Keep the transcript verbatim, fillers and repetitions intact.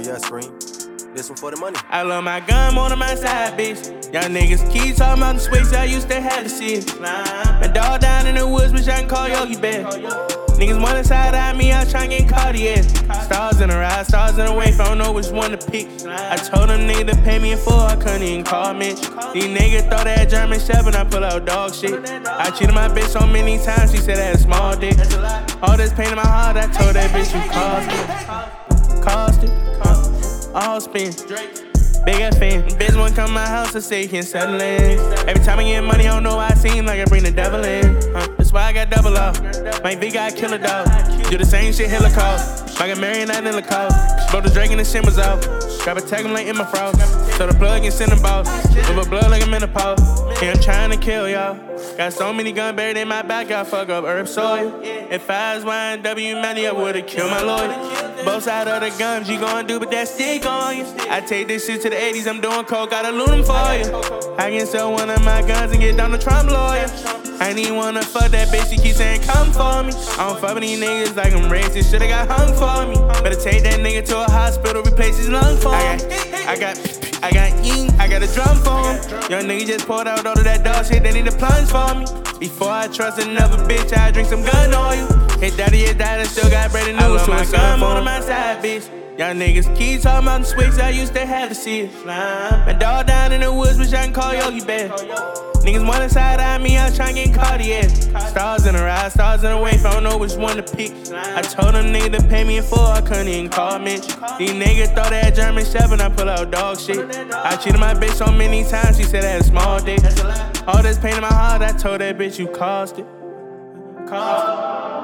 yeah, Scream. This one for the money. I love my gun more than my side, bitch. Y'all niggas keep talking about the switch, I used to have to see it. My dog down in the woods, bitch, I can call Yogi Bear. Niggas wanna side eye me, I try and get Cartier. Stars in the ride, stars in the wave, I don't know which one to pick. I told them niggas to pay me in full, I couldn't even call Mitch. These niggas thought they had German Shepherd, I pull out dog shit. I cheated my bitch so many times, she said I had a small dick. All this pain in my heart, I told that bitch you caused it. Caused it. All spin, big ass fan. Bitch wanna come to my house to say he can settle in. Every time I get money, I don't know why I seem like I bring the devil in. Huh? That's why I got double off. My big guy kill a dog. Do the same shit, hella cost. I got married night in the coast. Blow the Drake and the shit was out. Grab a tag him like in my frost. So the plug and send the boss. With a blood like I'm in a menopause. Yeah, I'm trying to kill y'all. Got so many guns buried in my back, I fuck up herb soil. If I was Y N W money, I would've killed my lawyer. Both sides of the guns, you gon' do, but that stick on you. I take this shit to the eighties, I'm doing coke, gotta loot them for you. I can sell one of my guns and get Donald Trump lawyer. I ain't even wanna fuck that bitch, she keep saying come for me. I don't fuck with these niggas like I'm racist, shoulda got hung for me. Better take that nigga to a hospital, replace his lung for me. I got, I got ink, I got a drum for him. Young nigga just poured out all of that dog shit, they need to plunge for me. Before I trust another bitch, I drink some gun oil. Hit daddy, hit daddy, still got bread and news, so my gun on my side, bitch. Y'all niggas keep talking about the switch, I used to have to see it. My dog down in the woods, which I can call Yogi Bear. Niggas wanna side eye me, I try and get Cartier. Stars in the ride, stars in the wave, I don't know which one to pick. I told them niggas to pay me in full, I couldn't even call Mitch. These niggas thought they had German Shepherd, I pull out dog shit. I cheated my bitch so many times, she said I had a small dick. All this pain in my heart, I told that bitch you caused it. Caused it.